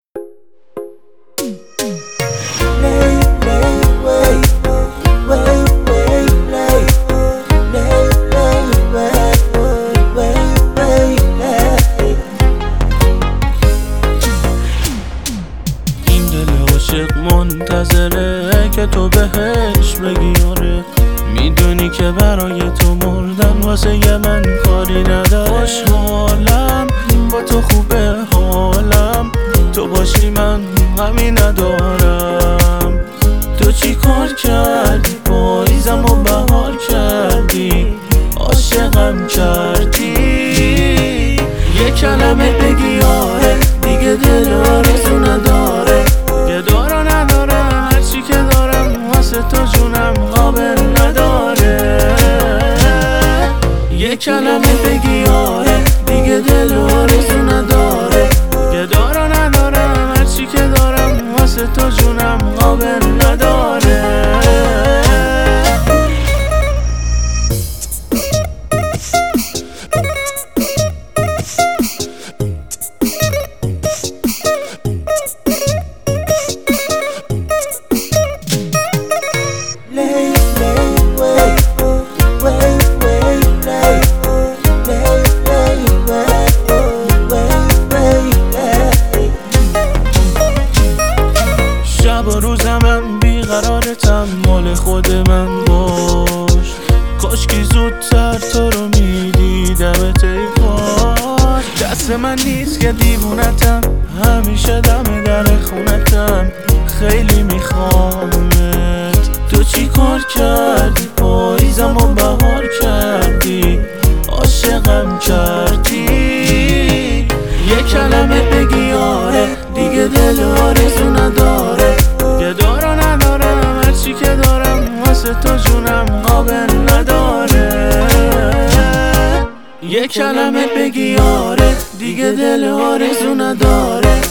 منتظره که تو بهش بگی آره. میدونی که برای تو مردن واسه من کاری نداره. خوشحالم با تو خوبه حالم، تو باشی من غمی ندارم. تو چی کار کردی پاییزم و بهار کردی، عاشقم کردی. یه کلمه بگی آره، دیگه دل آرزو نداره. تو جونم قابل نداره. یه کلمه بگی آره، دیگه دل آرزو نداره. یه دارا ندارم، هرچی که دارم واسه تو جونم قابل نداره. شب و روزم بیقرارتم، مال خود من باش. کاشکی زودتر تو رو میدیدمت ای کاش. دست من نیست که دیوونتم، همیشه دم در خونتم. خیلی میخوامت. تو چی کار کردی پاییزم و بهار کردی، عاشقم کردی. یه کلمه بگی آره، دیگه دل آرزو نداره. یه دارا ندارم، هرچی که دارم واسه تو جونم قابل نداره. یه کلمه بگی آره، دیگه دل آرزو نداره.